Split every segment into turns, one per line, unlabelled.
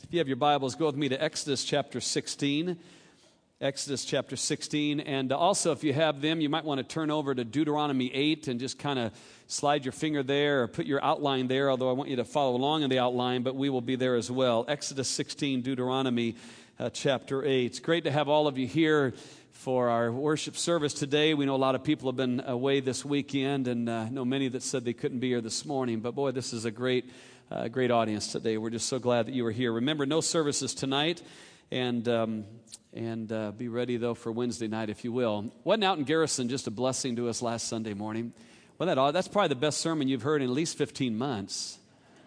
If you have your Bibles, go with me to Exodus chapter 16. Exodus chapter 16. And also, if you have them, you might want to turn over to Deuteronomy 8 and just kind of slide your finger there or put your outline there, although I want you to follow along in the outline, but we will be there as well. Exodus 16, Deuteronomy chapter 8. It's great to have all of you here for our worship service today. We know a lot of people have been away this weekend, and know many that said they couldn't be here this morning. But boy, this is a great audience today. We're just so glad that you are here. Remember, no services tonight, and be ready though for Wednesday night, if you will. Wasn't out in Garrison just a blessing to us last Sunday morning? Well, that's probably the best sermon you've heard in at least 15 months.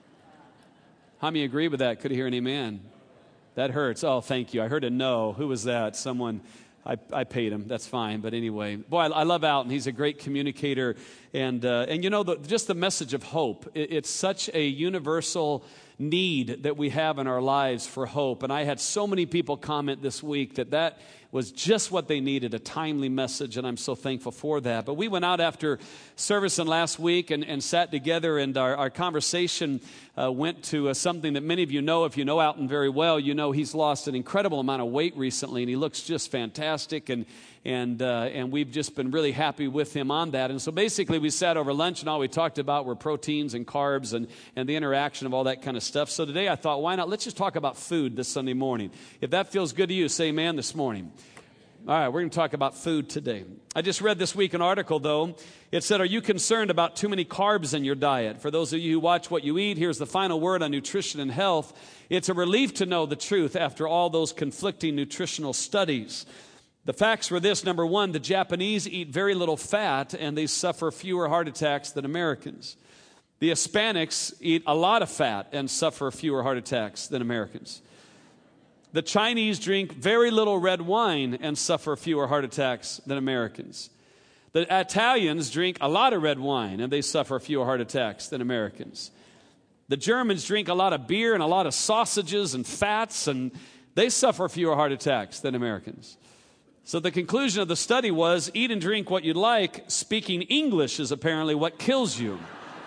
How many agree with that? Could I hear an amen? That hurts. Oh, thank you. I heard a no. Who was that? Someone. I paid him. That's fine. But anyway, boy, I love Alton. He's a great communicator. And you know, just the message of hope. It's such a universal need that we have in our lives for hope. And I had so many people comment this week that was just what they needed, a timely message, and I'm so thankful for that. But we went out after service last week and sat together, and our conversation went to something that many of you know. If you know Alton very well, you know he's lost an incredible amount of weight recently, and he looks just fantastic, and we've just been really happy with him on that. And so basically we sat over lunch, and all we talked about were proteins and carbs and the interaction of all that kind of stuff. So today I thought, why not? Let's just talk about food this Sunday morning. If that feels good to you, say amen this morning. All right, we're going to talk about food today. I just read this week an article, though. It said, are you concerned about too many carbs in your diet? For those of you who watch what you eat, here's the final word on nutrition and health. It's a relief to know the truth after all those conflicting nutritional studies. The facts were this. Number one, the Japanese eat very little fat, and they suffer fewer heart attacks than Americans. The Hispanics eat a lot of fat and suffer fewer heart attacks than Americans. The Chinese drink very little red wine and suffer fewer heart attacks than Americans. The Italians drink a lot of red wine and they suffer fewer heart attacks than Americans. The Germans drink a lot of beer and a lot of sausages and fats, and they suffer fewer heart attacks than Americans. So the conclusion of the study was, eat and drink what you like. Speaking English is apparently what kills you.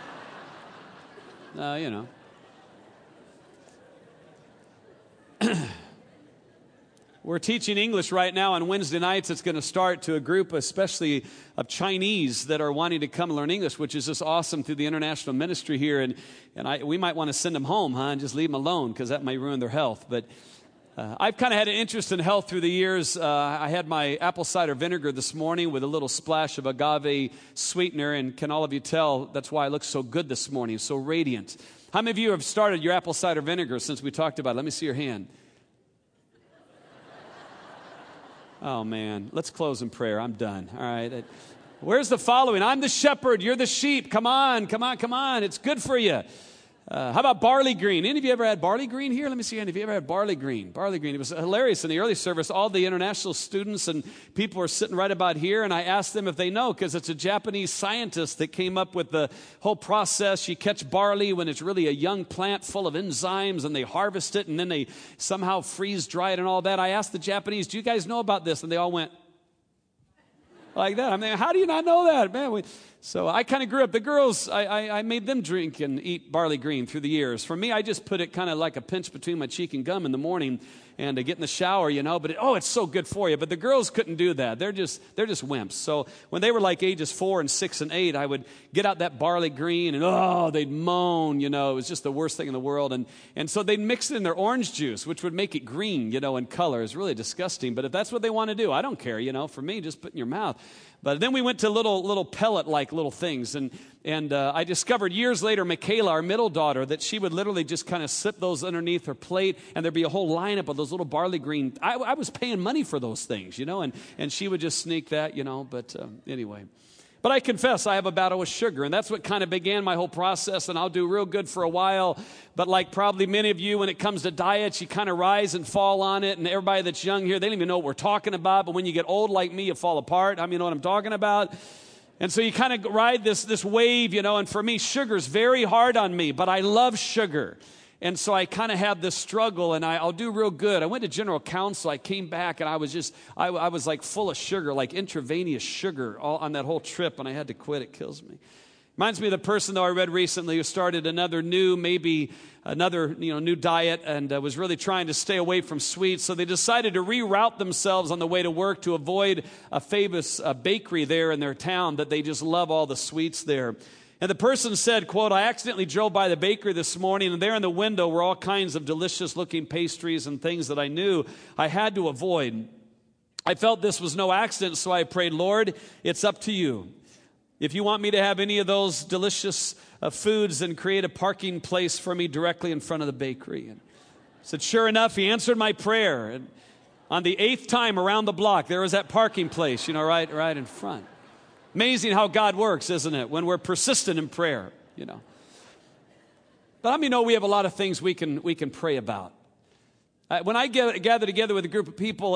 You know. We're teaching English right now on Wednesday nights. It's going to start to a group, especially of Chinese, that are wanting to come learn English, which is just awesome through the international ministry here. And we might want to send them home, and just leave them alone, because that may ruin their health. But I've kind of had an interest in health through the years. I had my apple cider vinegar this morning with a little splash of agave sweetener, and can all of you tell that's why I look so good this morning, so radiant. How many of you have started your apple cider vinegar since we talked about it? Let me see your hand. Oh, man. Let's close in prayer. I'm done. All right. Where's the following? I'm the shepherd. You're the sheep. Come on. It's good for you. How about barley green? Any of you ever had barley green here? Let me see. Any of you ever had barley green? Barley green. It was hilarious in the early service. All the international students and people were sitting right about here, and I asked them if they know, because it's a Japanese scientist that came up with the whole process. You catch barley when it's really a young plant full of enzymes, and they harvest it, and then they somehow freeze dry it and all that. I asked the Japanese, do you guys know about this? And they all went like that. I mean, how do you not know that, man? So I kind of grew up. The girls, I made them drink and eat barley green through the years. For me, I just put it kind of like a pinch between my cheek and gum in the morning and to get in the shower, you know. But it's so good for you. But the girls couldn't do that. They're just wimps. So when they were like ages 4 and 6 and 8, I would get out that barley green and they'd moan, you know. It was just the worst thing in the world. And so they'd mix it in their orange juice, which would make it green, you know, in color. It's really disgusting. But if that's what they want to do, I don't care, you know. For me, just put it in your mouth. But then we went to little pellet-like little things. And I discovered years later, Michaela, our middle daughter, that she would literally just kind of slip those underneath her plate, and there'd be a whole lineup of those little barley green. I was paying money for those things, you know, and she would just sneak that, you know. But anyway. But I confess I have a battle with sugar, and that's what kind of began my whole process, and I'll do real good for a while. But like probably many of you, when it comes to diets, you kind of rise and fall on it, and everybody that's young here, they don't even know what we're talking about. But when you get old like me, you fall apart. I mean, you know what I'm talking about? And so you kind of ride this wave, you know, and for me, sugar's very hard on me, but I love sugar. And so I kind of had this struggle, and I'll do real good. I went to General Counsel. I came back, and I was like full of sugar, like intravenous sugar all on that whole trip, and I had to quit. It kills me. Reminds me of the person, though, I read recently who started another new diet and was really trying to stay away from sweets. So they decided to reroute themselves on the way to work to avoid a famous bakery there in their town that they just love all the sweets there. And the person said, quote, "I accidentally drove by the bakery this morning, and there in the window were all kinds of delicious-looking pastries and things that I knew I had to avoid. I felt this was no accident, so I prayed, Lord, it's up to you. If you want me to have any of those delicious foods, then create a parking place for me directly in front of the bakery." And I said, sure enough, he answered my prayer. And on the 8th time around the block, there was that parking place, right in front. Amazing how God works, isn't it? When we're persistent in prayer, But let me know we have a lot of things we can pray about. When I gather together with a group of people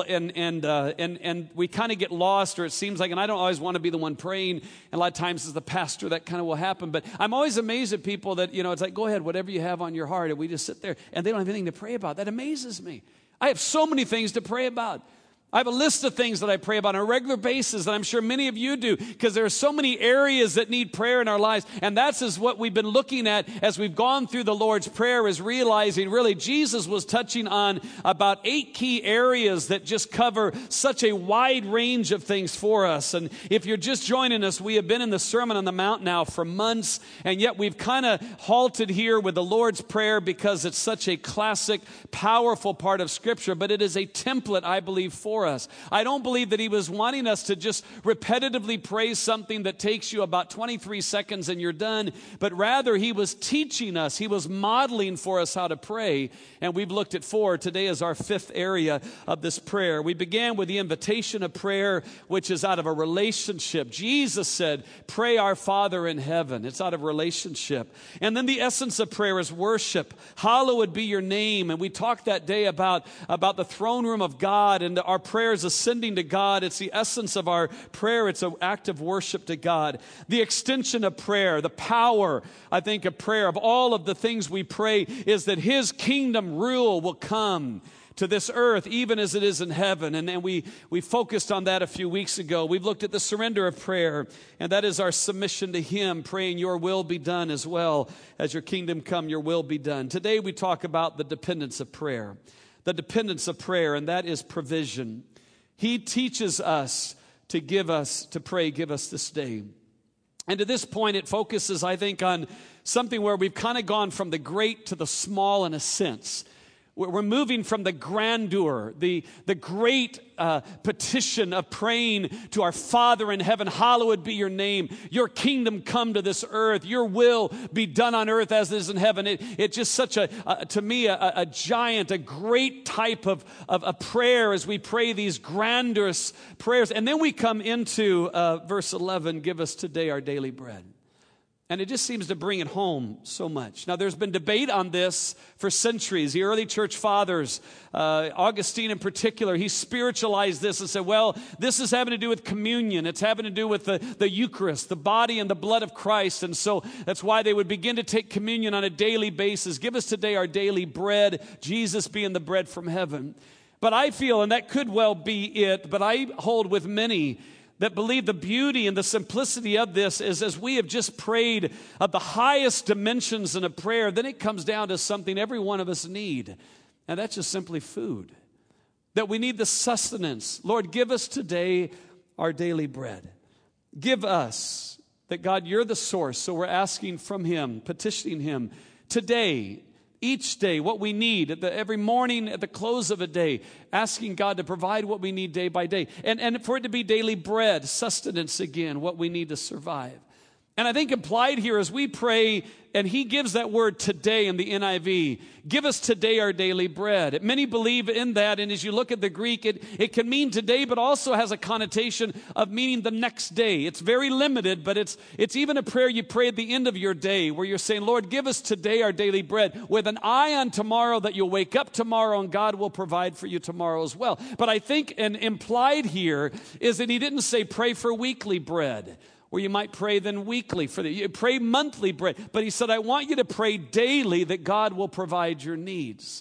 and we kind of get lost, or it seems like, and I don't always want to be the one praying, and a lot of times as the pastor that kind of will happen, but I'm always amazed at people that, it's like, go ahead, whatever you have on your heart, and we just sit there, and they don't have anything to pray about. That amazes me. I have so many things to pray about. I have a list of things that I pray about on a regular basis that I'm sure many of you do, because there are so many areas that need prayer in our lives. And that's what we've been looking at as we've gone through the Lord's Prayer, is realizing really Jesus was touching on about 8 key areas that just cover such a wide range of things for us. And if you're just joining us, we have been in the Sermon on the Mount now for months, and yet we've kind of halted here with the Lord's Prayer because it's such a classic, powerful part of Scripture, but it is a template, I believe, for us. I don't believe that he was wanting us to just repetitively pray something that takes you about 23 seconds and you're done, but rather he was teaching us, he was modeling for us how to pray, and we've looked at 4. Today is our 5th area of this prayer. We began with the invitation of prayer, which is out of a relationship. Jesus said, pray our Father in heaven. It's out of relationship. And then the essence of prayer is worship. Hallowed be your name. And we talked that day about the throne room of God and our prayers ascending to God. It's the essence of our prayer. It's an act of worship to God. The extension of prayer, the power, I think, of prayer, of all of the things we pray, is that his kingdom rule will come to this earth, even as it is in heaven. And we focused on that a few weeks ago. We've looked at the surrender of prayer, and that is our submission to him, praying your will be done as well as your kingdom come, your will be done. Today we talk about the dependence of prayer. The dependence of prayer, and that is provision. He teaches us to pray, give us this day. And to this point, it focuses, I think, on something where we've kind of gone from the great to the small in a sense. We're moving from the grandeur, the great petition of praying to our Father in heaven, hallowed be your name, your kingdom come to this earth, your will be done on earth as it is in heaven. It's just such to me, a giant, a great type of prayer as we pray these grandiose prayers. And then we come into verse 11, give us today our daily bread. And it just seems to bring it home so much. Now, there's been debate on this for centuries. The early church fathers, Augustine in particular, he spiritualized this and said, well, this is having to do with communion. It's having to do with the Eucharist, the body and the blood of Christ. And so that's why they would begin to take communion on a daily basis. Give us today our daily bread, Jesus being the bread from heaven. But I feel, and that could well be it, but I hold with many that believe the beauty and the simplicity of this is, as we have just prayed of the highest dimensions in a prayer, then it comes down to something every one of us need, and that's just simply food. That we need the sustenance. Lord, give us today our daily bread. Give us, that God, you're the source, so we're asking from him, petitioning him today, each day, what we need, every morning at the close of a day, asking God to provide what we need day by day. And for it to be daily bread, sustenance again, what we need to survive. And I think implied here as we pray, and he gives that word today in the NIV, give us today our daily bread. Many believe in that, and as you look at the Greek, it can mean today, but also has a connotation of meaning the next day. It's very limited, but it's even a prayer you pray at the end of your day, where you're saying, Lord, give us today our daily bread, with an eye on tomorrow, that you'll wake up tomorrow and God will provide for you tomorrow as well. But I think and implied here is that he didn't say pray for weekly bread, where you might pray then weekly you pray monthly bread. But he said, I want you to pray daily that God will provide your needs.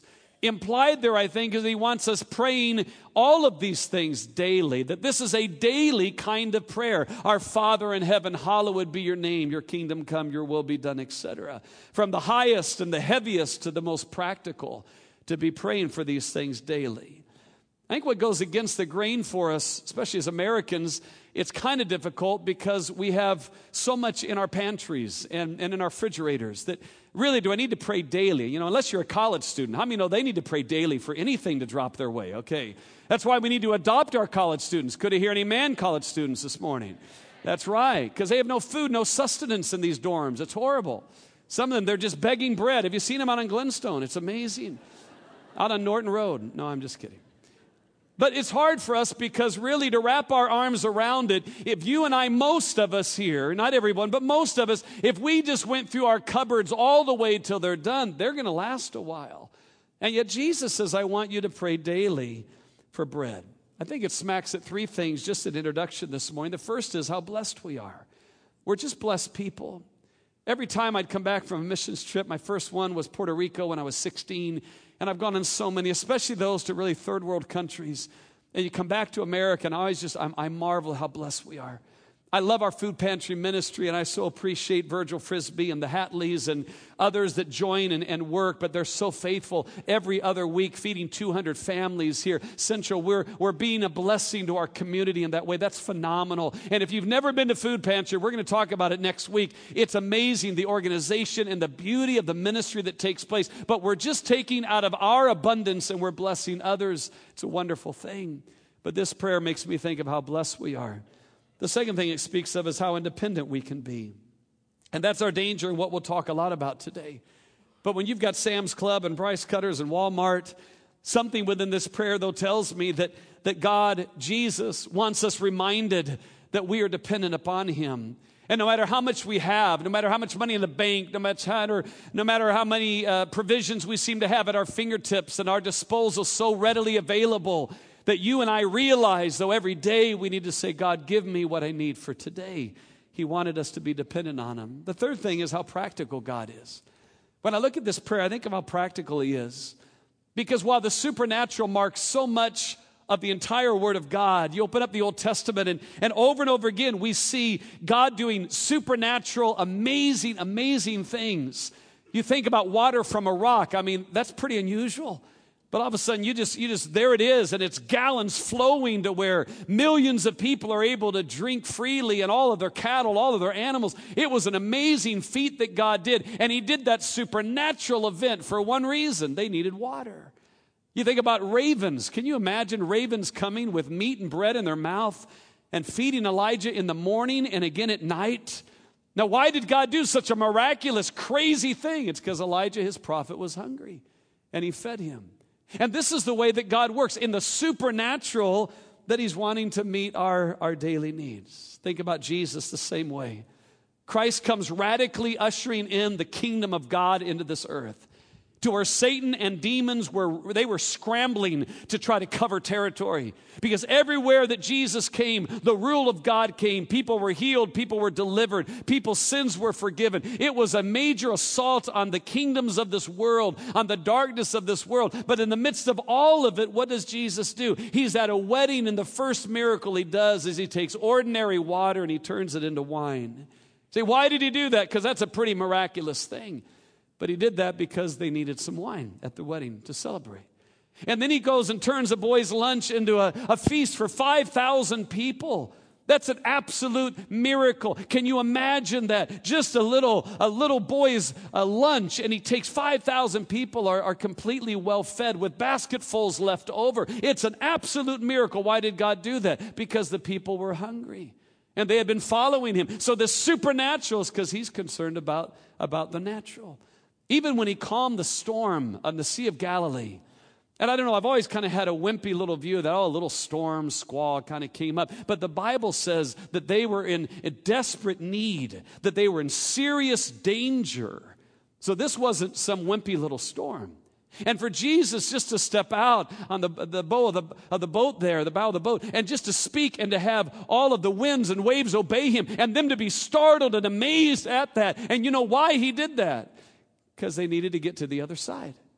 implied there, I think, is he wants us praying all of these things daily, that this is a daily kind of prayer. Our Father in heaven, hallowed be your name, your kingdom come, your will be done, etc. From the highest and the heaviest to the most practical, to be praying for these things daily. I think what goes against the grain for us, especially as Americans, it's kind of difficult because we have so much in our pantries and in our refrigerators that really, do I need to pray daily? You know, unless you're a college student. How many know they need to pray daily for anything to drop their way? Okay. That's why we need to adopt our college students. Could I hear any man college students this morning? That's right, because they have no food, no sustenance in these dorms. It's horrible. Some of them, they're just begging bread. Have you seen them out on Glenstone? It's amazing. Out on Norton Road. No, I'm just kidding. But it's hard for us because really to wrap our arms around it, if you and I, most of us here, not everyone, but most of us, if we just went through our cupboards all the way till they're done, they're going to last a while. And yet Jesus says, I want you to pray daily for bread. I think it smacks at three things, just an introduction this morning. The first is how blessed we are. We're just blessed people. Every time I'd come back from a missions trip, my first one was Puerto Rico when I was 16, and I've gone on so many, especially those to really third world countries. And you come back to America, and I marvel how blessed we are. I love our food pantry ministry, and I so appreciate Virgil Frisbee and the Hatleys and others that join and work, but they're so faithful every other week, feeding 200 families here. Central, we're being a blessing to our community in that way. That's phenomenal. And if you've never been to food pantry, we're going to talk about it next week. It's amazing, the organization and the beauty of the ministry that takes place. But we're just taking out of our abundance, and we're blessing others. It's a wonderful thing. But this prayer makes me think of how blessed we are. The second thing it speaks of is how independent we can be. And that's our danger and what we'll talk a lot about today. But when you've got Sam's Club and Price Cutters and Walmart, something within this prayer, though, tells me that God, Jesus, wants us reminded that we are dependent upon Him. And no matter how much we have, no matter how much money in the bank, no matter how many provisions we seem to have at our fingertips and our disposal so readily available, that you and I realize, though, every day we need to say, God, give me what I need for today. He wanted us to be dependent on Him. The third thing is how practical God is. When I look at this prayer, I think of how practical He is. Because while the supernatural marks so much of the entire Word of God, you open up the Old Testament and over again we see God doing supernatural, amazing, amazing things. You think about water from a rock. I mean, that's pretty unusual. But all of a sudden, you just there it is, and it's gallons flowing to where millions of people are able to drink freely, and all of their cattle, all of their animals. It was an amazing feat that God did, and He did that supernatural event for one reason. They needed water. You think about ravens. Can you imagine ravens coming with meat and bread in their mouth and feeding Elijah in the morning and again at night? Now, why did God do such a miraculous, crazy thing? It's because Elijah, his prophet, was hungry, and He fed him. And this is the way that God works, in the supernatural, that He's wanting to meet our daily needs. Think about Jesus the same way. Christ comes radically ushering in the kingdom of God into this earth, to where Satan and demons they were scrambling to try to cover territory. Because everywhere that Jesus came, the rule of God came. People were healed. People were delivered. People's sins were forgiven. It was a major assault on the kingdoms of this world, on the darkness of this world. But in the midst of all of it, what does Jesus do? He's at a wedding, and the first miracle He does is He takes ordinary water and He turns it into wine. Say, why did He do that? Because that's a pretty miraculous thing. But He did that because they needed some wine at the wedding to celebrate. And then He goes and turns a boy's lunch into a feast for 5,000 people. That's an absolute miracle. Can you imagine that? Just a little boy's lunch, and He takes 5,000 people are completely well fed with basketfuls left over. It's an absolute miracle. Why did God do that? Because the people were hungry, and they had been following Him. So the supernatural is because He's concerned about the natural. Even when He calmed the storm on the Sea of Galilee. And I don't know, I've always kind of had a wimpy little view that, a little storm, squall kind of came up. But the Bible says that they were in a desperate need, that they were in serious danger. So this wasn't some wimpy little storm. And for Jesus just to step out on the bow of the boat there, the bow of the boat, and just to speak and to have all of the winds and waves obey Him, and them to be startled and amazed at that. And you know why He did that? Because they needed to get to the other side.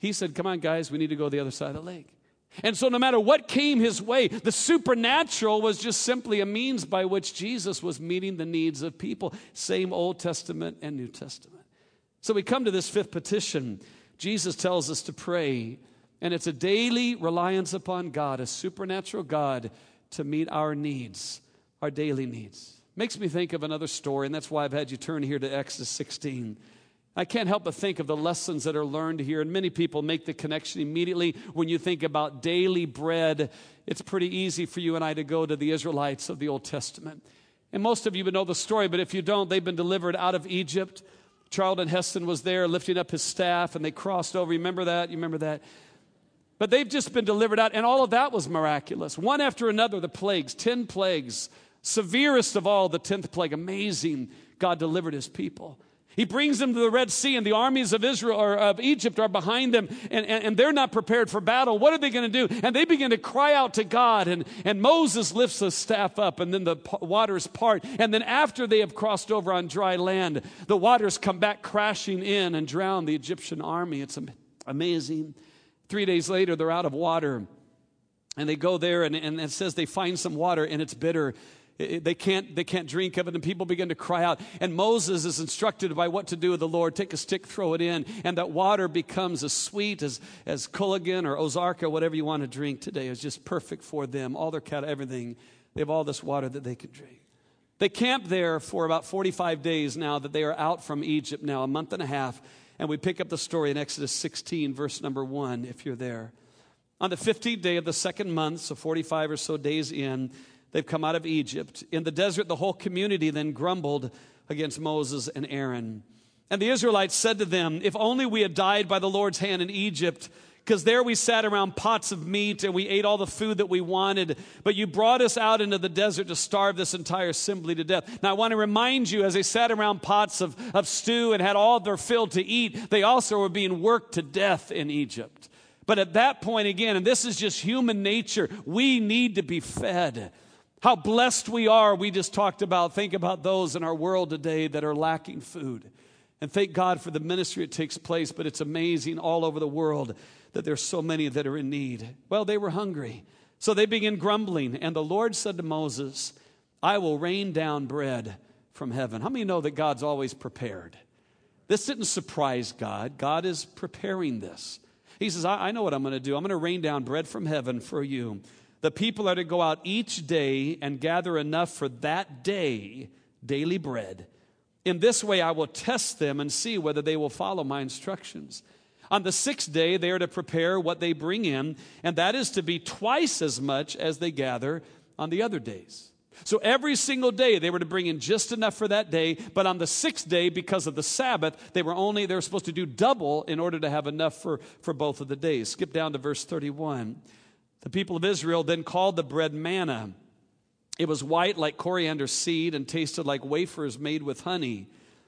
He said, come on, guys, we need to go the other side of the lake. And so no matter what came his way, the supernatural was just simply a means by which Jesus was meeting the needs of people. Same Old Testament and New Testament. So we come to this fifth petition. Jesus tells us to pray, and it's a daily reliance upon God, a supernatural God, to meet our needs, our daily needs. Makes me think of another story, and that's why I've had you turn here to Exodus 16. I can't help but think of the lessons that are learned here, and many people make the connection immediately when you think about daily bread. It's pretty easy for you and I to go to the Israelites of the Old Testament. And most of you would know the story, but if you don't, they've been delivered out of Egypt. Charlton Heston was there lifting up his staff, and they crossed over. Remember that? You remember that? But they've just been delivered out, and all of that was miraculous. One after another, the plagues, 10 plagues. Severest of all, the 10th plague. Amazing. God delivered his people. He brings them to the Red Sea, and the armies of Israel or of Egypt are behind them, and they're not prepared for battle. What are they going to do? And they begin to cry out to God, and Moses lifts the staff up, and then the waters part. And then after they have crossed over on dry land, the waters come back crashing in and drown the Egyptian army. It's amazing. 3 days later, they're out of water, and they go there, and it says they find some water, and it's bitter. They can't drink of it, and people begin to cry out. And Moses is instructed by what to do with the Lord. Take a stick, throw it in, and that water becomes as sweet as Culligan or Ozarka, whatever you want to drink today. It's just perfect for them. All their cattle, everything. They have all this water that they can drink. They camp there for about 45 days now that they are out from Egypt now, a month and a half. And we pick up the story in Exodus 16, verse number 1, if you're there. On the 15th day of the second month, so 45 or so days in, they've come out of Egypt. In the desert, the whole community then grumbled against Moses and Aaron. And the Israelites said to them, if only we had died by the Lord's hand in Egypt, because there we sat around pots of meat and we ate all the food that we wanted. But you brought us out into the desert to starve this entire assembly to death. Now I want to remind you, as they sat around pots of stew and had all their fill to eat, they also were being worked to death in Egypt. But at that point again, and this is just human nature, we need to be fed. How blessed we are, we just talked about. Think about those in our world today that are lacking food. And thank God for the ministry that takes place, but it's amazing all over the world that there's so many that are in need. Well, they were hungry, so they began grumbling. And the Lord said to Moses, I will rain down bread from heaven. How many know that God's always prepared? This didn't surprise God. God is preparing this. He says, I know what I'm going to do. I'm going to rain down bread from heaven for you. The people are to go out each day and gather enough for that day, daily bread. In this way, I will test them and see whether they will follow my instructions. On the sixth day, they are to prepare what they bring in, and that is to be twice as much as they gather on the other days. So every single day, they were to bring in just enough for that day, but on the sixth day, because of the Sabbath, they were supposed to do double in order to have enough for both of the days. Skip down to verse 31. The people of Israel then called the bread manna. It was white like coriander seed and tasted like wafers made with honey.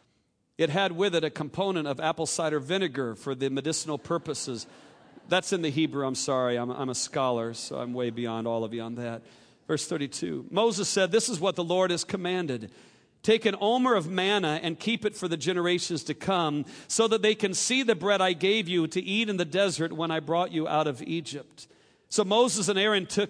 It had with it a component of apple cider vinegar for the medicinal purposes. That's in the Hebrew, I'm sorry. I'm a scholar, so I'm way beyond all of you on that. Verse 32. Moses said, this is what the Lord has commanded. Take an omer of manna and keep it for the generations to come, so that they can see the bread I gave you to eat in the desert when I brought you out of Egypt. So Moses said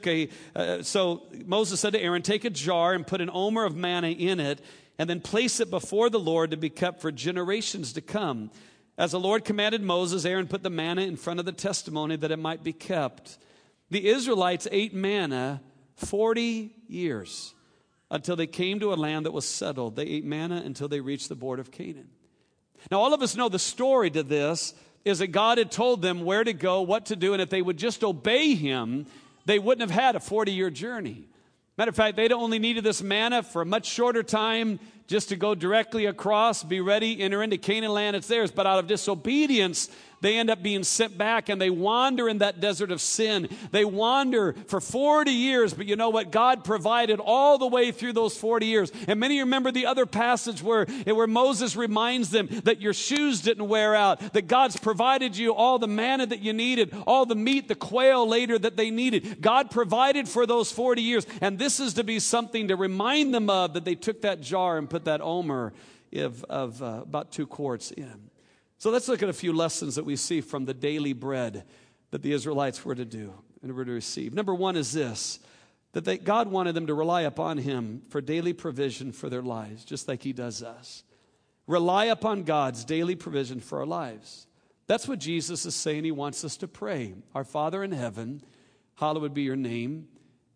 to Aaron, take a jar and put an omer of manna in it, and then place it before the Lord to be kept for generations to come. As the Lord commanded Moses, Aaron put the manna in front of the testimony that it might be kept. The Israelites ate manna 40 years until they came to a land that was settled. They ate manna until they reached the border of Canaan. Now, all of us know the story to this is that God had told them where to go, what to do, and if they would just obey him, they wouldn't have had a 40-year journey. Matter of fact, they only needed this manna for a much shorter time just to go directly across, be ready, enter into Canaan land, it's theirs. But out of disobedience, they end up being sent back, and they wander in that desert of sin. They wander for 40 years, but you know what? God provided all the way through those 40 years. And many remember the other passage where Moses reminds them that your shoes didn't wear out, that God's provided you all the manna that you needed, all the meat, the quail later that they needed. God provided for those 40 years, and this is to be something to remind them of, that they took that jar and put that omer of about 2 quarts in. So let's look at a few lessons that we see from the daily bread that the Israelites were to do and were to receive. Number one is this, that God wanted them to rely upon him for daily provision for their lives, just like he does us. Rely upon God's daily provision for our lives. That's what Jesus is saying he wants us to pray. Our Father in heaven, hallowed be your name.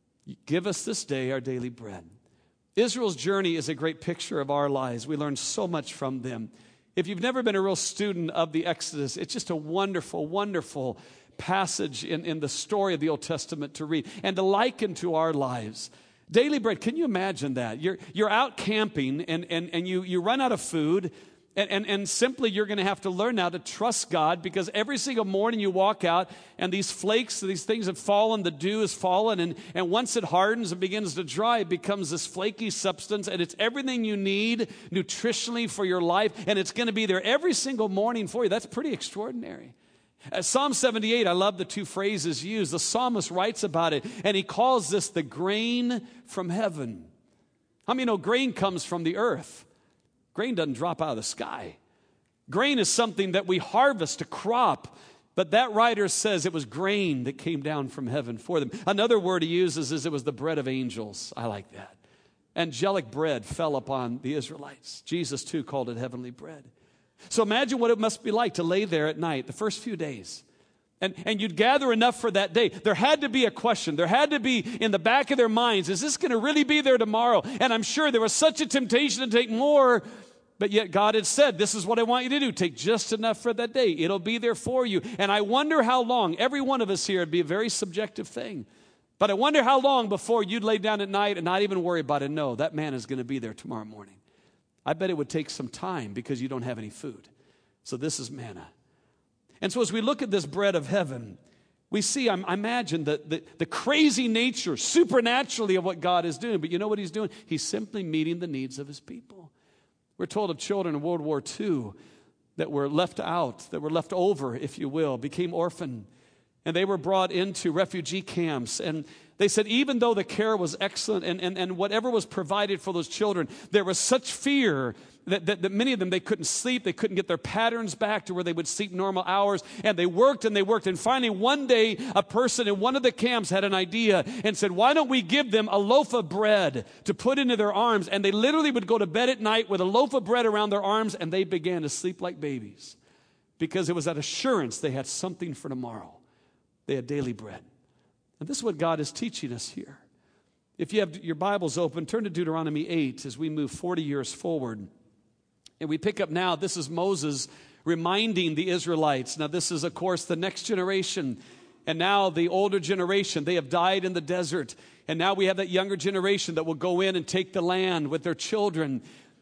Give us this day our daily bread. Israel's journey is a great picture of our lives. We learn so much from them. If you've never been a real student of the Exodus, it's just a wonderful, wonderful passage in the story of the Old Testament to read and to liken to our lives. Daily bread, can you imagine that? You're out camping and you run out of food and simply you're going to have to learn now to trust God, because every single morning you walk out and these flakes, these things have fallen, the dew has fallen, and once it hardens and begins to dry, it becomes this flaky substance, and it's everything you need nutritionally for your life, and it's going to be there every single morning for you. That's pretty extraordinary. Psalm 78, I love the two phrases used. The psalmist writes about it, and he calls this the grain from heaven. How many know grain comes from the earth? Grain doesn't drop out of the sky. Grain is something that we harvest, a crop. But that writer says it was grain that came down from heaven for them. Another word he uses is it was the bread of angels. I like that. Angelic bread fell upon the Israelites. Jesus, too, called it heavenly bread. So imagine what it must be like to lay there at night, the first few days. And you'd gather enough for that day. There had to be a question. There had to be in the back of their minds, is this going to really be there tomorrow? And I'm sure there was such a temptation to take more, but yet God had said, this is what I want you to do. Take just enough for that day. It'll be there for you. And I wonder how long, every one of us here, it'd be a very subjective thing. But I wonder how long before you'd lay down at night and not even worry about it. No, that manna is going to be there tomorrow morning. I bet it would take some time because you don't have any food. So this is manna. And so as we look at this bread of heaven, we see, I imagine, the crazy nature, supernaturally, of what God is doing. But you know what he's doing? He's simply meeting the needs of his people. We're told of children in World War II that were left out, that were left over, if you will, became orphaned. And they were brought into refugee camps. And they said even though the care was excellent and whatever was provided for those children, there was such fear that many of them, they couldn't sleep. They couldn't get their patterns back to where they would sleep normal hours. And they worked and they worked. And finally, one day, a person in one of the camps had an idea and said, why don't we give them a loaf of bread to put into their arms? And they literally would go to bed at night with a loaf of bread around their arms, and they began to sleep like babies because it was that assurance they had something for tomorrow. They had daily bread. And this is what God is teaching us here. If you have your Bibles open, turn to Deuteronomy 8 as we move 40 years forward. And we pick up now, this is Moses reminding the Israelites. Now this is, of course, the next generation. And now the older generation, they have died in the desert. And now we have that younger generation that will go in and take the land with their children.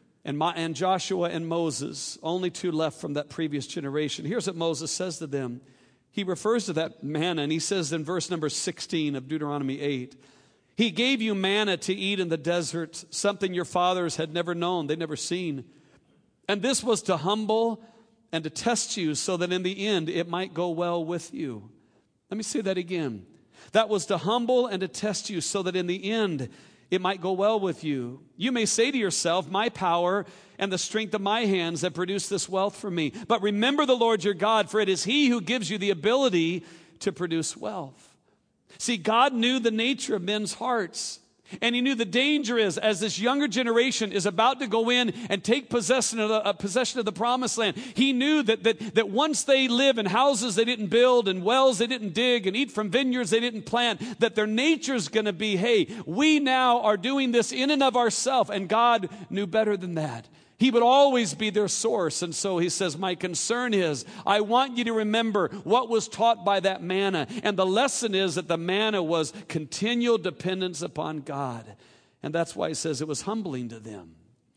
And Joshua and Moses, only two left from that previous generation. Here's what Moses says to them. He refers to that manna, and he says in verse number 16 of Deuteronomy 8, he gave you manna to eat in the desert, something your fathers had never known, they'd never seen. And this was to humble and to test you so that in the end it might go well with you. Let me say that again. That was to humble and to test you so that in the end it might go well with you. You may say to yourself, my power and the strength of my hands have produced this wealth for me. But remember the Lord your God, for it is he who gives you the ability to produce wealth. See, God knew the nature of men's hearts. And he knew the danger is, as this younger generation is about to go in and take possession of the promised land, he knew that once they live in houses they didn't build and wells they didn't dig and eat from vineyards they didn't plant, that their nature's going to be, hey, we now are doing this in and of ourselves. And God knew better than that. He would always be their source. And so he says, my concern is, I want you to remember what was taught by that manna. And the lesson is that the manna was continual dependence upon God. And that's why he says it was humbling to them.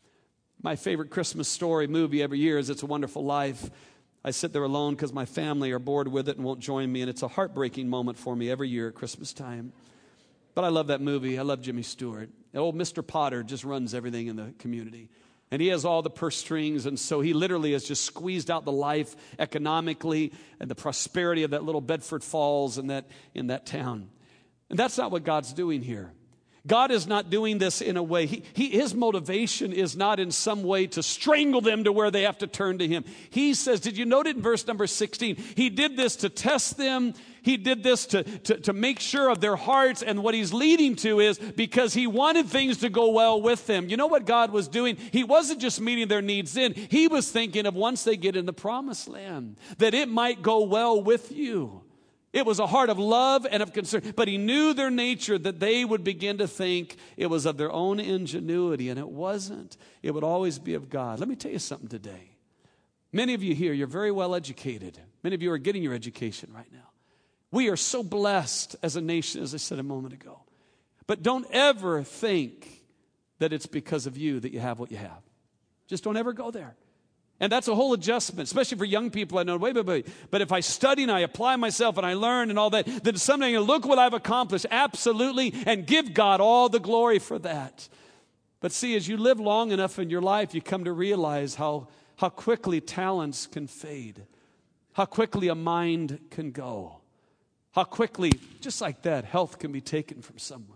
My favorite Christmas story movie every year is It's a Wonderful Life. I sit there alone because my family are bored with it and won't join me. And it's a heartbreaking moment for me every year at Christmas time. But I love that movie. I love Jimmy Stewart. Old Mr. Potter just runs everything in the community. And he has all the purse strings, and so he literally has just squeezed out the life economically and the prosperity of that little Bedford Falls and in that town. And that's not what God's doing here. God is not doing this in a way. His motivation is not in some way to strangle them to where they have to turn to him. He says, did you note it in verse number 16? He did this to test them. He did this to make sure of their hearts. And what he's leading to is because he wanted things to go well with them. You know what God was doing? He wasn't just meeting their needs then. He was thinking of once they get in the promised land, that it might go well with you. It was a heart of love and of concern. But he knew their nature, that they would begin to think it was of their own ingenuity, and it wasn't. It would always be of God. Let me tell you something today. Many of you here, you're very well educated. Many of you are getting your education right now. We are so blessed as a nation, as I said a moment ago. But don't ever think that it's because of you that you have what you have. Just don't ever go there. And that's a whole adjustment, especially for young people. I know, wait. But if I study and I apply myself and I learn and all that, then someday, look what I've accomplished. Absolutely. And give God all the glory for that. But see, as you live long enough in your life, you come to realize how quickly talents can fade. How quickly a mind can go. How quickly, just like that, health can be taken from someone.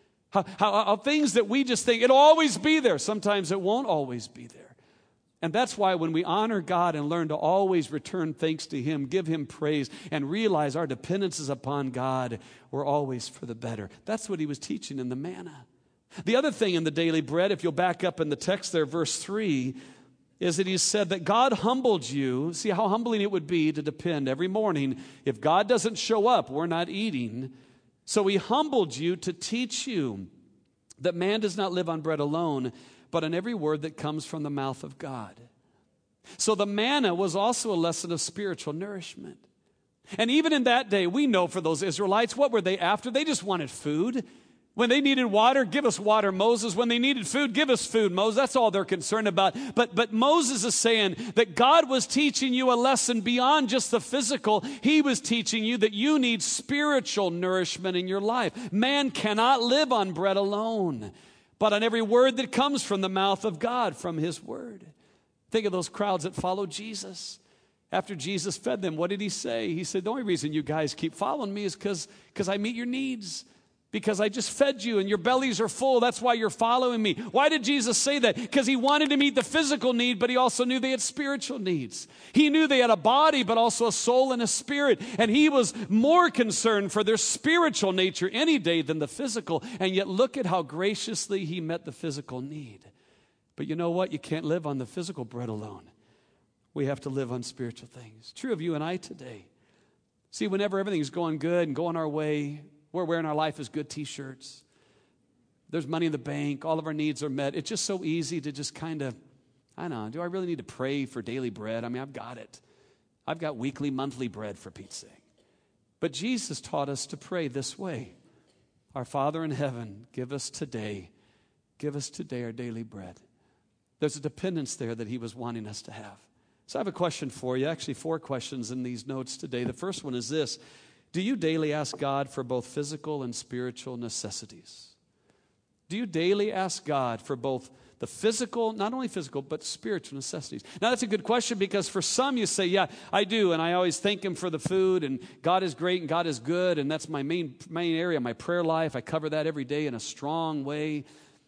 How things that we just think, it'll always be there. Sometimes it won't always be there. And that's why when we honor God and learn to always return thanks to him, give him praise, and realize our dependence is upon God, we're always for the better. That's what he was teaching in the manna. The other thing in the daily bread, if you'll back up in the text there, verse 3, is that he said that God humbled you. See how humbling it would be to depend every morning. If God doesn't show up, we're not eating. So he humbled you to teach you that man does not live on bread alone, but on every word that comes from the mouth of God. So the manna was also a lesson of spiritual nourishment. And even in that day, we know for those Israelites, what were they after? They just wanted food. When they needed water, give us water, Moses. When they needed food, give us food, Moses. That's all they're concerned about. But Moses is saying that God was teaching you a lesson beyond just the physical. He was teaching you that you need spiritual nourishment in your life. Man cannot live on bread alone, but on every word that comes from the mouth of God, from his word. Think of those crowds that followed Jesus. After Jesus fed them, what did he say? He said, the only reason you guys keep following me is because I meet your needs. Because I just fed you and your bellies are full. That's why you're following me. Why did Jesus say that? Because he wanted to meet the physical need, but he also knew they had spiritual needs. He knew they had a body, but also a soul and a spirit. And he was more concerned for their spiritual nature any day than the physical. And yet look at how graciously he met the physical need. But you know what? You can't live on the physical bread alone. We have to live on spiritual things. True of you and I today. See, whenever everything's going good and going our way, we're wearing our life as good t-shirts. There's money in the bank. All of our needs are met. It's just so easy to just kind of, I don't know, do I really need to pray for daily bread? I mean, I've got it. I've got weekly, monthly bread for Pete's sake. But Jesus taught us to pray this way. Our Father in heaven, give us today our daily bread. There's a dependence there that he was wanting us to have. So I have a question for you, actually 4 questions in these notes today. The first one is this. Do you daily ask God for both physical and spiritual necessities? Do you daily ask God for both the physical, not only physical, but spiritual necessities? Now, that's a good question because for some you say, yeah, I do, and I always thank him for the food, and God is great and God is good, and that's my main area, my prayer life. I cover that every day in a strong way.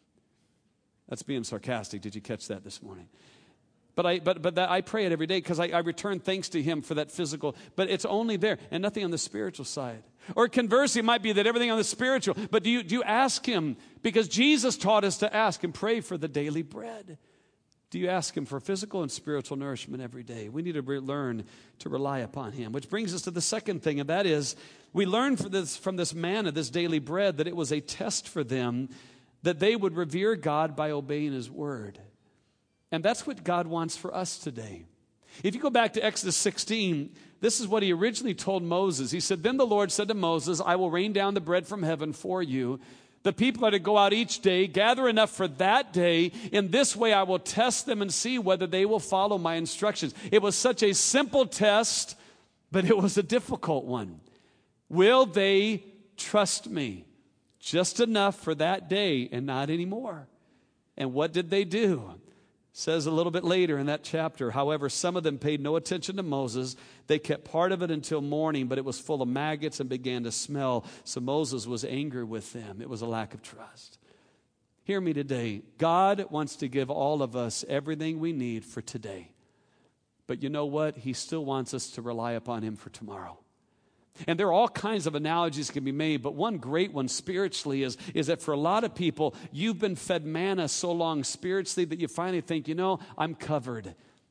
That's being sarcastic. Did you catch that this morning? But I pray it every day because I return thanks to him for that physical. But it's only there and nothing on the spiritual side. Or conversely, it might be that everything on the spiritual. But do you ask him? Because Jesus taught us to ask and pray for the daily bread. Do you ask him for physical and spiritual nourishment every day? We need to learn to rely upon him. Which brings us to the second thing, and that is we learn from this manna, this daily bread, that it was a test for them that they would revere God by obeying his word. And that's what God wants for us today. If you go back to Exodus 16, this is what he originally told Moses. He said, then the Lord said to Moses, I will rain down the bread from heaven for you. The people are to go out each day, gather enough for that day. In this way, I will test them and see whether they will follow my instructions. It was such a simple test, but it was a difficult one. Will they trust me? Just enough for that day and not anymore. And what did they do? Says a little bit later in that chapter, however, some of them paid no attention to Moses. They kept part of it until morning, but it was full of maggots and began to smell. So Moses was angry with them. It was a lack of trust. Hear me today. God wants to give all of us everything we need for today. But you know what? He still wants us to rely upon him for tomorrow. And there are all kinds of analogies that can be made, but one great one spiritually is that for a lot of people, you've been fed manna so long spiritually that you finally think, I'm covered.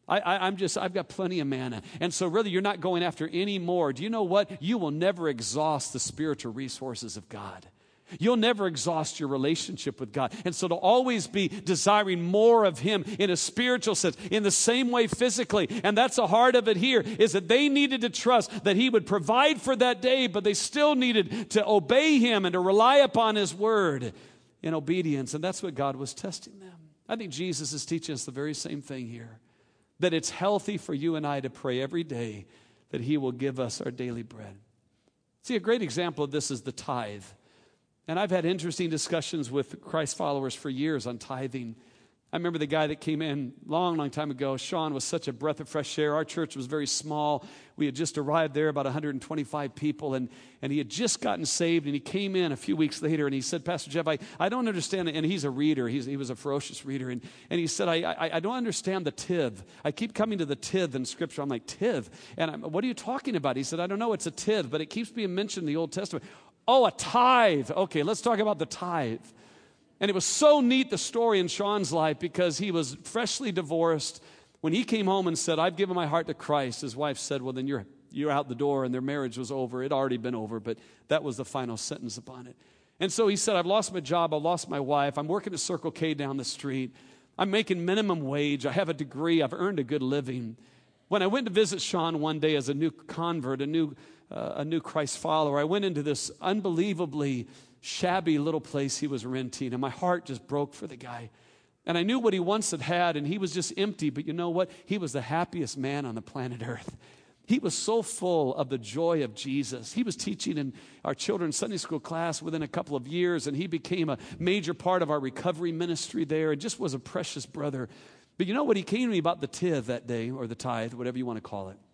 I've got plenty of manna. And so really, you're not going after any more. Do you know what? You will never exhaust the spiritual resources of God. You'll never exhaust your relationship with God. And so to always be desiring more of him in a spiritual sense, in the same way physically. And that's the heart of it here, is that they needed to trust that he would provide for that day, but they still needed to obey him and to rely upon his word in obedience. And that's what God was testing them. I think Jesus is teaching us the very same thing here, that it's healthy for you and I to pray every day that he will give us our daily bread. See, a great example of this is the tithe. And I've had interesting discussions with Christ followers for years on tithing. I remember the guy that came in long time ago. Sean was such a breath of fresh air. Our church was very small. We had just arrived there, about 125 people, and he had just gotten saved, and he came in a few weeks later, and he said, Pastor Jeff, I don't understand it. And he's a reader. He was a ferocious reader. And he said, I don't understand the tithe. I keep coming to the tithe in Scripture. I'm like, tithe? And what are you talking about? He said, I don't know. It's a tithe, but it keeps being mentioned in the Old Testament. Oh, a tithe. Okay, let's talk about the tithe. And it was so neat, the story in Sean's life, because he was freshly divorced. When he came home and said, I've given my heart to Christ, his wife said, well, then you're out the door, and their marriage was over. It had already been over, but that was the final sentence upon it. And so he said, I've lost my job. I've lost my wife. I'm working at Circle K down the street. I'm making minimum wage. I have a degree. I've earned a good living. When I went to visit Sean one day as a new convert, a new Christ follower, I went into this unbelievably shabby little place he was renting, and my heart just broke for the guy. And I knew what he once had, and he was just empty, but you know what? He was the happiest man on the planet Earth. He was so full of the joy of Jesus. He was teaching in our children's Sunday school class within a couple of years, and he became a major part of our recovery ministry there, and just was a precious brother. But you know what? He came to me about the tithe that day, or the tithe, whatever you want to call it.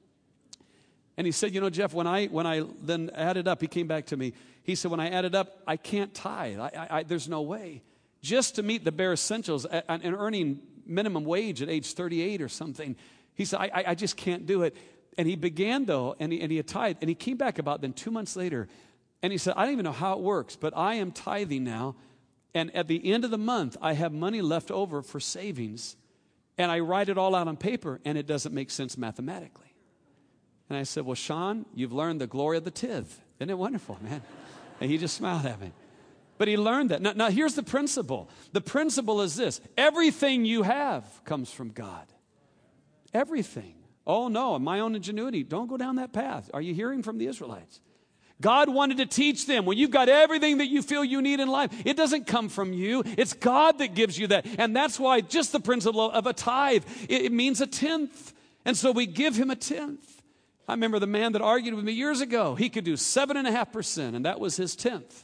And he said, Jeff, when I then added up, he came back to me. He said, when I added up, I can't tithe. There's no way. Just to meet the bare essentials and earning minimum wage at age 38 or something, he said, I just can't do it. And he began, though, and he had tithed. And he came back about then 2 months later, and he said, I don't even know how it works, but I am tithing now. And at the end of the month, I have money left over for savings. And I write it all out on paper, and it doesn't make sense mathematically. And I said, well, Sean, you've learned the glory of the tithe. Isn't it wonderful, man? And he just smiled at me. But he learned that. Now here's the principle. The principle is this. Everything you have comes from God. Everything. Oh, no, my own ingenuity. Don't go down that path. Are you hearing from the Israelites? God wanted to teach them, when you've got everything that you feel you need in life, it doesn't come from you. It's God that gives you that. And that's why just the principle of a tithe, it means a tenth. And so we give him a tenth. I remember the man that argued with me years ago. He could do 7.5%, and that was his tenth.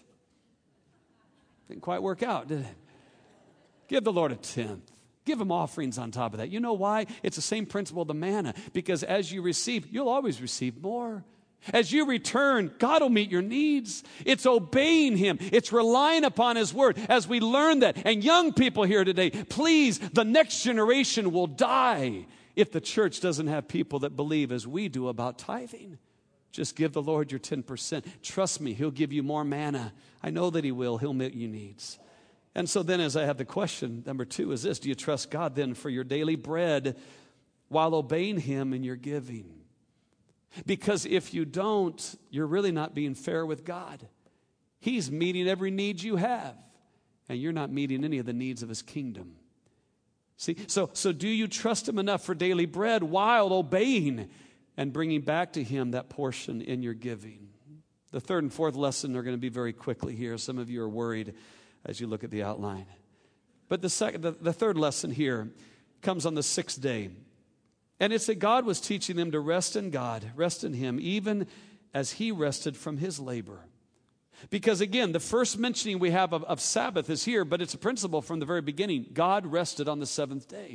Didn't quite work out, did it? Give the Lord a tenth. Give him offerings on top of that. You know why? It's the same principle of the manna. Because as you receive, you'll always receive more. As you return, God will meet your needs. It's obeying him. It's relying upon his word. As we learn that, and young people here today, please, the next generation will die if the church doesn't have people that believe as we do about tithing. Just give the Lord your 10%. Trust me, he'll give you more manna. I know that he will. He'll meet your needs. And so then as I have the question, number 2 is this. Do you trust God then for your daily bread while obeying him in your giving? Because if you don't, you're really not being fair with God. He's meeting every need you have, and you're not meeting any of the needs of his kingdom. See, so do you trust him enough for daily bread while obeying and bringing back to him that portion in your giving? The third and fourth lesson are going to be very quickly here. Some of you are worried as you look at the outline. But the third lesson here comes on the 6th day. And it's that God was teaching them to rest in God, rest in him, even as he rested from his labor. Because again, the first mentioning we have of Sabbath is here, but it's a principle from the very beginning. God rested on the 7th day.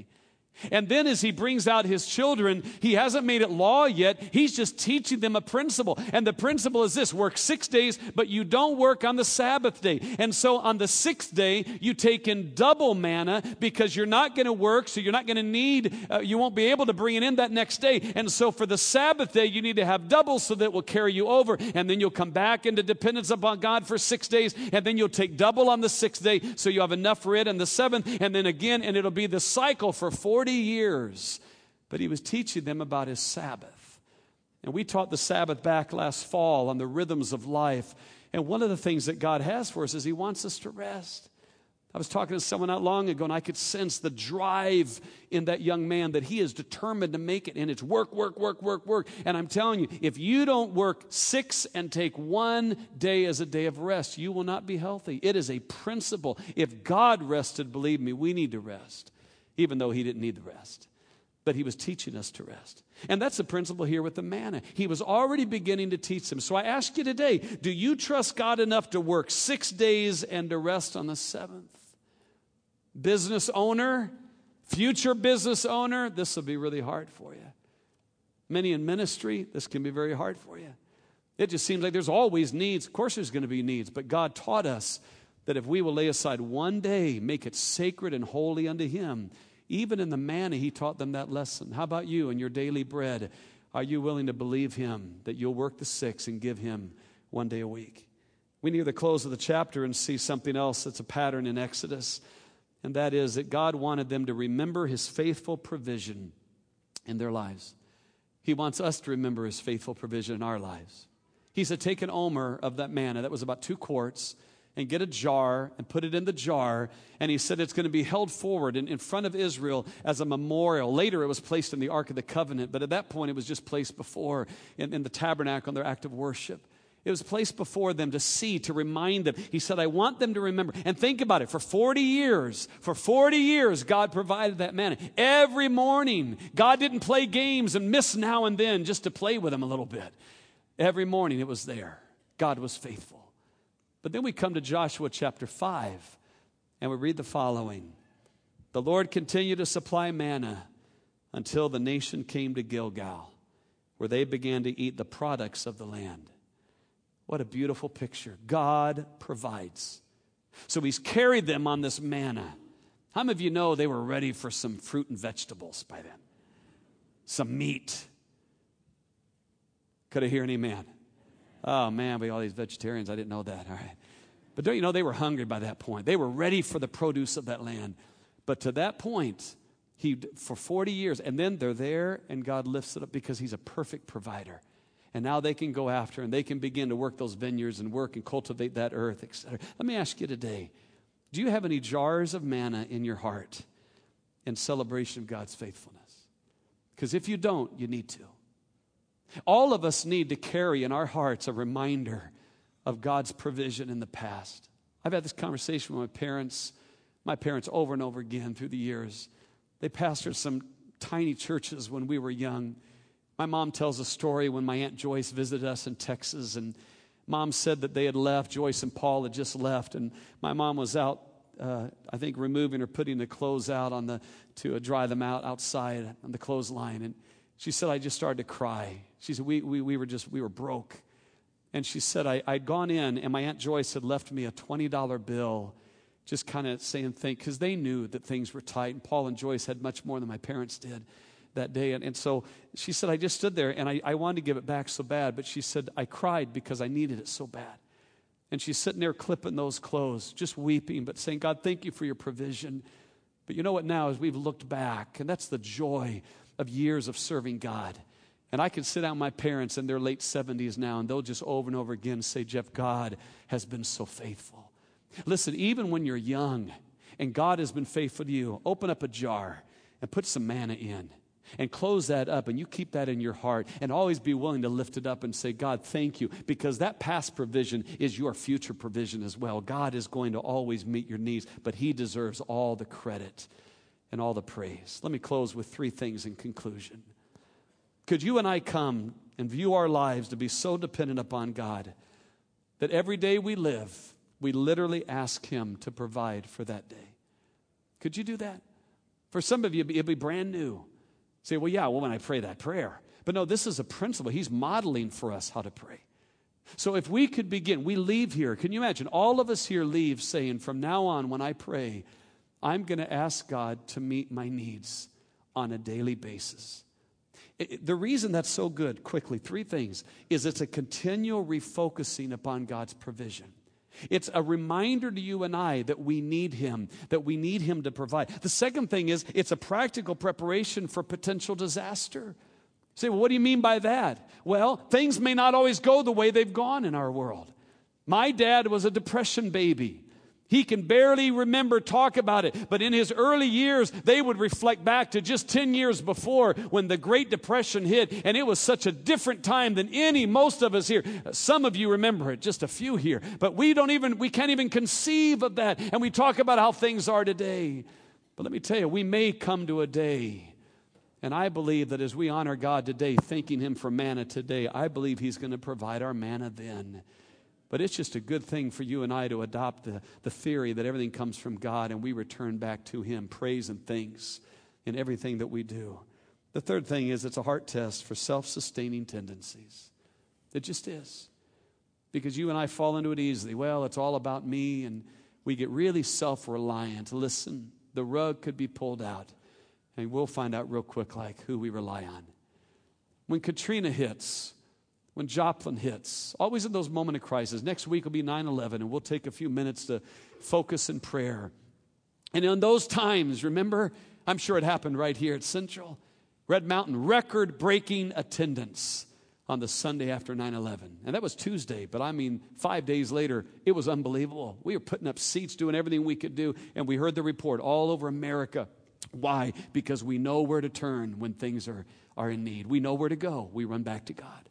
And then as he brings out his children, he hasn't made it law yet. He's just teaching them a principle. And the principle is this: work 6 days, but you don't work on the Sabbath day. And so on the 6th day, you take in double manna because you're not going to work, so you're not going to need, you won't be able to bring it in that next day. And so for the Sabbath day, you need to have double so that it will carry you over. And then you'll come back into dependence upon God for 6 days. And then you'll take double on the 6th day so you have enough for it on the 7th. And then again, and it'll be the cycle for 40 years. But he was teaching them about his Sabbath. And we taught the Sabbath back last fall on the rhythms of life. And one of the things that God has for us is he wants us to rest. I was talking to someone not long ago, and I could sense the drive in that young man that he is determined to make it. And it's work, work, work, work, work. And I'm telling you, if you don't work 6 and take 1 day as a day of rest, you will not be healthy. It is a principle. If God rested, believe me, we need to rest, even though he didn't need the rest. But he was teaching us to rest. And that's the principle here with the manna. He was already beginning to teach them. So I ask you today, do you trust God enough to work 6 days and to rest on the 7th? Business owner, future business owner, this will be really hard for you. Many in ministry, this can be very hard for you. It just seems like there's always needs. Of course there's going to be needs, but God taught us that if we will lay aside 1 day, make it sacred and holy unto him. Even in the manna, he taught them that lesson. How about you and your daily bread? Are you willing to believe him that you'll work the 6 and give him 1 day a week? We near the close of the chapter and see something else that's a pattern in Exodus. And that is that God wanted them to remember his faithful provision in their lives. He wants us to remember his faithful provision in our lives. He said, take an omer of that manna, that was about 2 quarts, and get a jar and put it in the jar. And he said it's going to be held forward in front of Israel as a memorial. Later it was placed in the Ark of the Covenant, but at that point it was just placed before in the tabernacle in their act of worship. It was placed before them to see, to remind them. He said, I want them to remember. And think about it. For 40 years, God provided that manna. Every morning, God didn't play games and miss now and then just to play with them a little bit. Every morning it was there. God was faithful. But then we come to Joshua chapter 5, and we read the following. The Lord continued to supply manna until the nation came to Gilgal, where they began to eat the products of the land. What a beautiful picture. God provides. So he's carried them on this manna. How many of you know they were ready for some fruit and vegetables by then? Some meat. Could I hear an amen? Oh man, we all these vegetarians, I didn't know that. All right. But don't you know they were hungry by that point? They were ready for the produce of that land. But to that point, for 40 years, and then they're there and God lifts it up because he's a perfect provider. And now they can go after and they can begin to work those vineyards and work and cultivate that earth, etc. Let me ask you today, do you have any jars of manna in your heart in celebration of God's faithfulness? Because if you don't, you need to. All of us need to carry in our hearts a reminder of God's provision in the past. I've had this conversation with my parents over and over again through the years. They pastored some tiny churches when we were young. My mom tells a story when my Aunt Joyce visited us in Texas, and Mom said that they had left. Joyce and Paul had just left, and my mom was out, I think, removing or putting the clothes out to dry them out outside on the clothesline. And she said, I just started to cry. She said, we were broke. And she said, I'd gone in, and my Aunt Joyce had left me a $20 bill, just kind of saying thank, because they knew that things were tight, and Paul and Joyce had much more than my parents did that day. And so she said, I just stood there, and I wanted to give it back so bad, but she said, I cried because I needed it so bad. And she's sitting there clipping those clothes, just weeping, but saying, God, thank you for your provision. But you know what now, as we've looked back, and that's the joy of years of serving God. And I can sit down with my parents in their late 70s now, and they'll just over and over again say, Jeff, God has been so faithful. Listen, even when you're young and God has been faithful to you, open up a jar and put some manna in. And close that up, and you keep that in your heart, and always be willing to lift it up and say, God, thank you, because that past provision is your future provision as well. God is going to always meet your needs, but he deserves all the credit and all the praise. Let me close with 3 things in conclusion. Could you and I come and view our lives to be so dependent upon God that every day we live, we literally ask him to provide for that day? Could you do that? For some of you, it'll be brand new. Say, well, yeah, when I pray that prayer. But no, this is a principle. He's modeling for us how to pray. So if we could begin, we leave here. Can you imagine? All of us here leave saying, from now on, when I pray, I'm going to ask God to meet my needs on a daily basis. The reason that's so good, quickly, 3 things, is it's a continual refocusing upon God's provision. It's a reminder to you and I that we need Him to provide. The second thing is it's a practical preparation for potential disaster. You say, well, what do you mean by that? Well, things may not always go the way they've gone in our world. My dad was a Depression baby. He can barely talk about it. But in his early years, they would reflect back to just 10 years before when the Great Depression hit. And it was such a different time than most of us here. Some of you remember it, just a few here. But we can't even conceive of that. And we talk about how things are today. But let me tell you, we may come to a day. And I believe that as we honor God today, thanking Him for manna today, I believe He's going to provide our manna then. But it's just a good thing for you and I to adopt the theory that everything comes from God and we return back to Him, praise and thanks in everything that we do. The third thing is it's a heart test for self-sustaining tendencies. It just is. Because you and I fall into it easily. Well, it's all about me, and we get really self-reliant. Listen, the rug could be pulled out, and we'll find out real quick like who we rely on. When Katrina hits, when Joplin hits, always in those moments of crisis. Next week will be 9/11, and we'll take a few minutes to focus in prayer. And in those times, remember, I'm sure it happened right here at Central, Red Mountain, record-breaking attendance on the Sunday after 9/11. And that was Tuesday, but 5 days later, it was unbelievable. We were putting up seats, doing everything we could do, and we heard the report all over America. Why? Because we know where to turn when things are in need. We know where to go. We run back to God.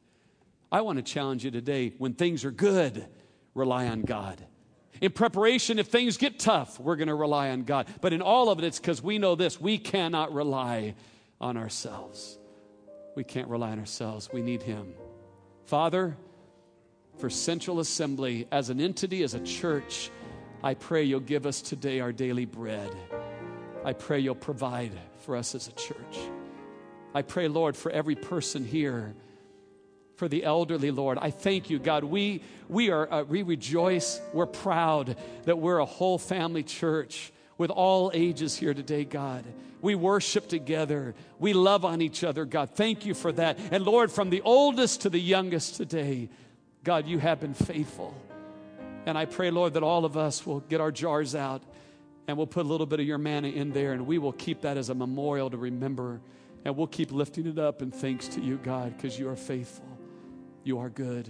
I want to challenge you today, when things are good, rely on God. In preparation, if things get tough, we're going to rely on God. But in all of it, it's because we know this: we cannot rely on ourselves. We can't rely on ourselves. We need Him. Father, for Central Assembly, as an entity, as a church, I pray You'll give us today our daily bread. I pray You'll provide for us as a church. I pray, Lord, for every person here, for the elderly, Lord. I thank You, God. We rejoice, we're proud that we're a whole family church with all ages here today, God. We worship together. We love on each other, God. Thank You for that. And Lord, from the oldest to the youngest today, God, You have been faithful. And I pray, Lord, that all of us will get our jars out and we'll put a little bit of Your manna in there, and we will keep that as a memorial to remember. And we'll keep lifting it up in thanks to You, God, because You are faithful. You are good.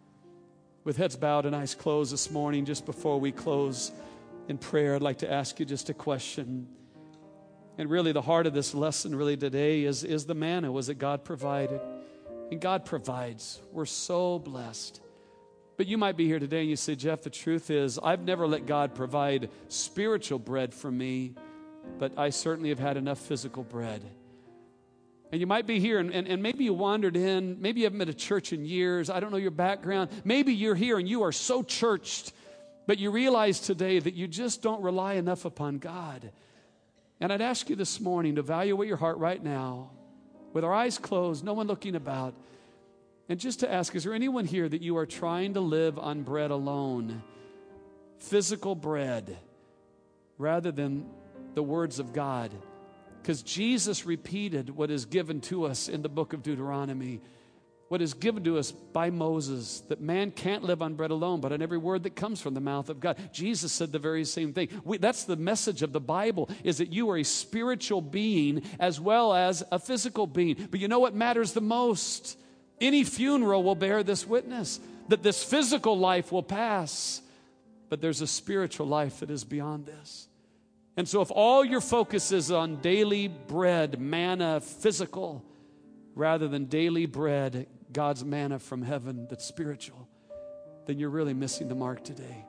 With heads bowed and eyes closed this morning, just before we close in prayer, I'd like to ask you just a question. And really the heart of this lesson really today is the manna. Was it God provided? And God provides. We're so blessed. But you might be here today and you say, Jeff, the truth is I've never let God provide spiritual bread for me, but I certainly have had enough physical bread. And you might be here, and maybe you wandered in. Maybe you haven't been to church in years. I don't know your background. Maybe you're here and you are so churched, but you realize today that you just don't rely enough upon God. And I'd ask you this morning to evaluate your heart right now, with our eyes closed, no one looking about, and just to ask, is there anyone here that you are trying to live on bread alone, physical bread, rather than the words of God? Because Jesus repeated what is given to us in the book of Deuteronomy, what is given to us by Moses, that man can't live on bread alone, but on every word that comes from the mouth of God. Jesus said the very same thing. That's the message of the Bible, is that you are a spiritual being as well as a physical being. But you know what matters the most? Any funeral will bear this witness, that this physical life will pass, but there's a spiritual life that is beyond this. And so if all your focus is on daily bread, manna, physical, rather than daily bread, God's manna from heaven that's spiritual, then you're really missing the mark today.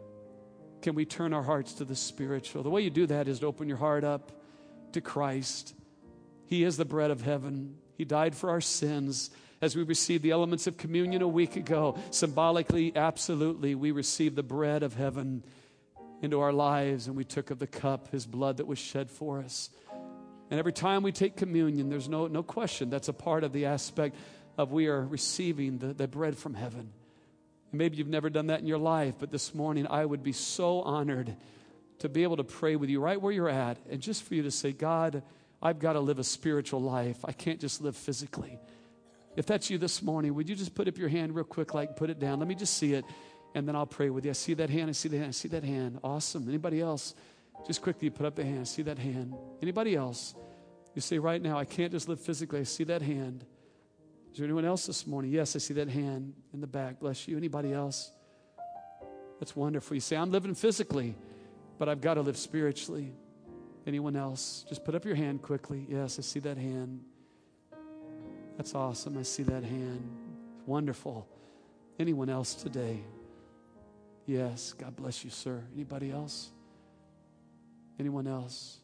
Can we turn our hearts to the spiritual? The way you do that is to open your heart up to Christ. He is the bread of heaven. He died for our sins. As we received the elements of communion a week ago, symbolically, absolutely, we received the bread of heaven into our lives, and we took of the cup, His blood that was shed for us. And every time we take communion, there's no question that's a part of the aspect of we are receiving the bread from heaven. And maybe you've never done that in your life, but this morning I would be so honored to be able to pray with you right where you're at, and just for you to say, God, I've got to live a spiritual life. I can't just live physically. If that's you this morning, would you just put up your hand real quick, like put it down. Let me just see it, and then I'll pray with you. I see that hand, I see that hand, I see that hand. Awesome. Anybody else? Just quickly put up a hand. I see that hand. Anybody else? You say right now, I can't just live physically. I see that hand. Is there anyone else this morning? Yes, I see that hand in the back. Bless you. Anybody else? That's wonderful. You say, I'm living physically, but I've got to live spiritually. Anyone else? Just put up your hand quickly. Yes, I see that hand. That's awesome. I see that hand. Wonderful. Anyone else today? Yes. God bless you, sir. Anybody else? Anyone else?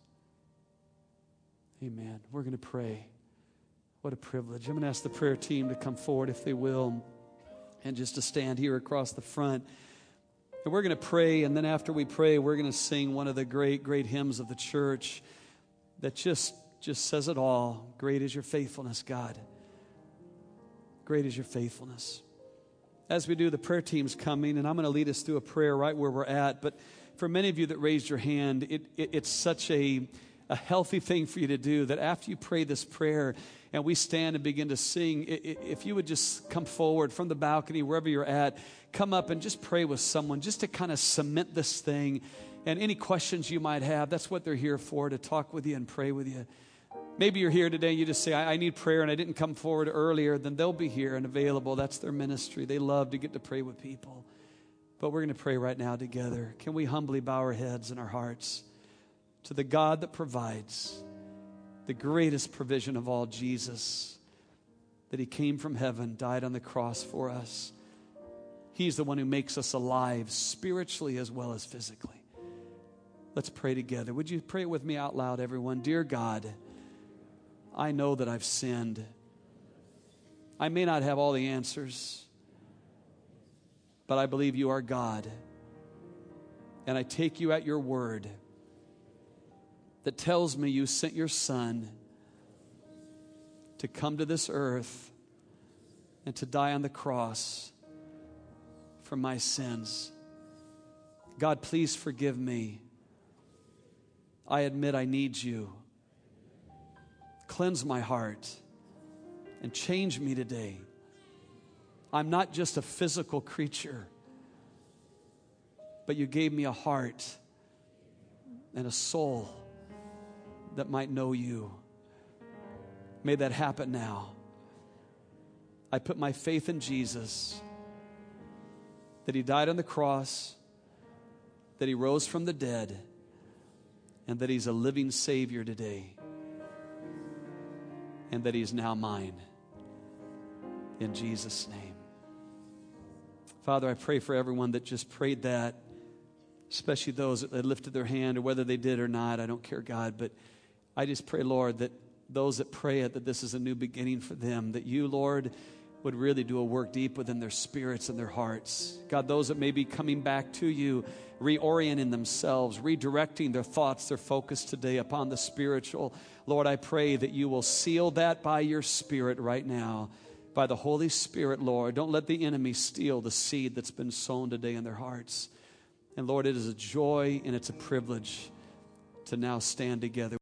Amen. We're going to pray. What a privilege. I'm going to ask the prayer team to come forward if they will, and just to stand here across the front. And we're going to pray, and then after we pray, we're going to sing one of the great, great hymns of the church that just says it all. Great is your faithfulness, God. Great is your faithfulness. As we do, the prayer team's coming, and I'm going to lead us through a prayer right where we're at. But for many of you that raised your hand, it's such a healthy thing for you to do that after you pray this prayer and we stand and begin to sing, if you would just come forward from the balcony, wherever you're at, come up and just pray with someone just to kind of cement this thing. And any questions you might have, that's what they're here for, to talk with you and pray with you. Maybe you're here today and you just say, I need prayer and I didn't come forward earlier. Then they'll be here and available. That's their ministry. They love to get to pray with people. But we're going to pray right now together. Can we humbly bow our heads and our hearts to the God that provides the greatest provision of all, Jesus, that he came from heaven, died on the cross for us. He's the one who makes us alive spiritually as well as physically. Let's pray together. Would you pray with me out loud, everyone? Dear God, I know that I've sinned. I may not have all the answers, but I believe you are God. And I take you at your word that tells me you sent your Son to come to this earth and to die on the cross for my sins. God, please forgive me. I admit I need you. Cleanse my heart and change me today. I'm not just a physical creature, but you gave me a heart and a soul that might know you. May that happen now. I put my faith in Jesus, that he died on the cross, that he rose from the dead, and that he's a living Savior today, and that he's now mine. In Jesus' name. Father, I pray for everyone that just prayed that, especially those that lifted their hand, or whether they did or not, I don't care, God, but I just pray, Lord, that those that pray it, that this is a new beginning for them, that you, Lord, would really do a work deep within their spirits and their hearts. God, those that may be coming back to you, reorienting themselves, redirecting their thoughts, their focus today upon the spiritual. Lord, I pray that you will seal that by your Spirit right now, by the Holy Spirit, Lord. Don't let the enemy steal the seed that's been sown today in their hearts. And Lord, it is a joy and it's a privilege to now stand together.